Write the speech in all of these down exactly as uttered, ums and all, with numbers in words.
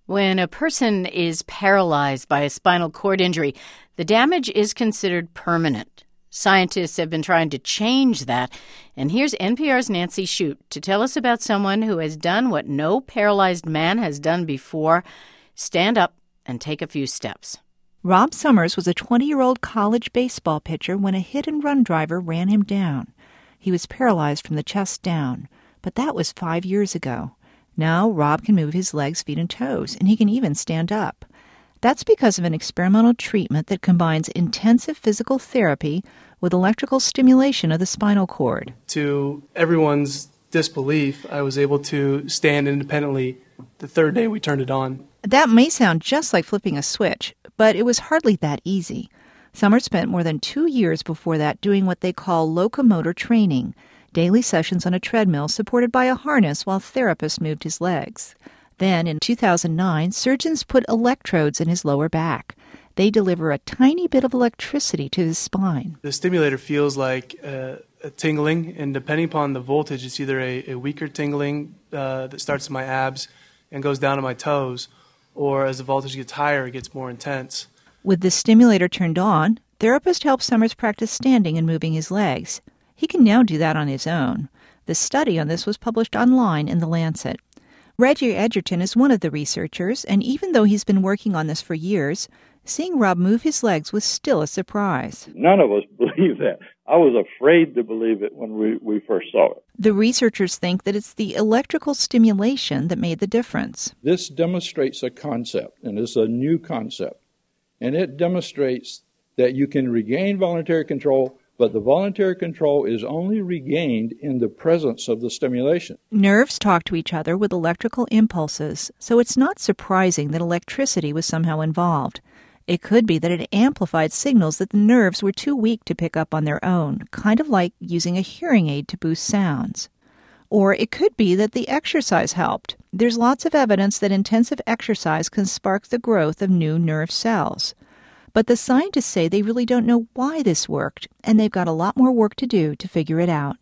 When a person is paralyzed by a spinal cord injury, the damage is considered permanent. Scientists have been trying to change that, and here's N P R's Nancy Shute to tell us about someone who has done what no paralyzed man has done before: stand up and take a few steps. Rob Summers was a twenty-year-old college baseball pitcher when a hit-and-run driver ran him down. He was paralyzed from the chest down, but that was five years ago. Now Rob can move his legs, feet, and toes, and he can even stand up. That's because of an experimental treatment that combines intensive physical therapy with electrical stimulation of the spinal cord. To everyone's disbelief, I was able to stand independently the third day we turned it on. That may sound just like flipping a switch, but it was hardly that easy. Summers spent more than two years before that doing what they call locomotor training, daily sessions on a treadmill supported by a harness while therapists moved his legs. Then, in two thousand nine, surgeons put electrodes in his lower back. They deliver a tiny bit of electricity to his spine. The stimulator feels like uh, a tingling, and depending upon the voltage, it's either a, a weaker tingling uh, that starts in my abs and goes down to my toes, or as the voltage gets higher, it gets more intense. With the stimulator turned on, therapists help Summers practice standing and moving his legs. He can now do that on his own. The study on this was published online in The Lancet. Reggie Edgerton is one of the researchers, and even though he's been working on this for years, seeing Rob move his legs was still a surprise. None of us believed that. I was afraid to believe it when we, we first saw it. The researchers think that it's the electrical stimulation that made the difference. This demonstrates a concept, and it's a new concept, and it demonstrates that you can regain voluntary control, but the voluntary control is only regained in the presence of the stimulation. Nerves talk to each other with electrical impulses, so it's not surprising that electricity was somehow involved. It could be that it amplified signals that the nerves were too weak to pick up on their own, kind of like using a hearing aid to boost sounds. Or it could be that the exercise helped. There's lots of evidence that intensive exercise can spark the growth of new nerve cells. But the scientists say they really don't know why this worked, and they've got a lot more work to do to figure it out.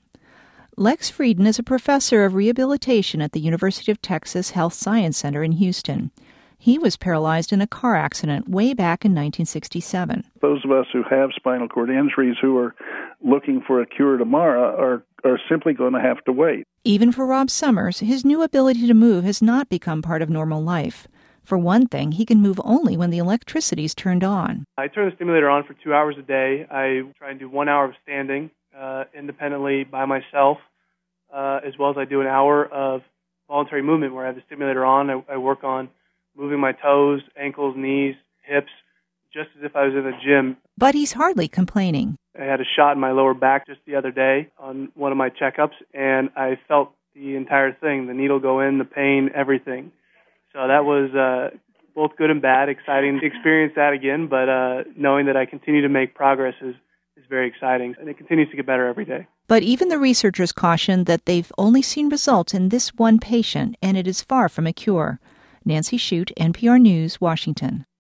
Lex Frieden is a professor of rehabilitation at the University of Texas Health Science Center in Houston. He was paralyzed in a car accident way back in nineteen sixty-seven. Those of us who have spinal cord injuries who are looking for a cure tomorrow are, are simply going to have to wait. Even for Rob Summers, his new ability to move has not become part of normal life. For one thing, he can move only when the electricity is turned on. I turn the stimulator on for two hours a day. I try and do one hour of standing uh, independently by myself, uh, as well as I do an hour of voluntary movement where I have the stimulator on. I, I work on moving my toes, ankles, knees, hips, just as if I was in a gym. But he's hardly complaining. I had a shot in my lower back just the other day on one of my checkups, and I felt the entire thing, the needle go in, the pain, everything. So that was uh, both good and bad, exciting to experience that again, but uh, knowing that I continue to make progress is, is very exciting, and it continues to get better every day. But even the researchers caution that they've only seen results in this one patient, and it is far from a cure. Nancy Shute, N P R News, Washington.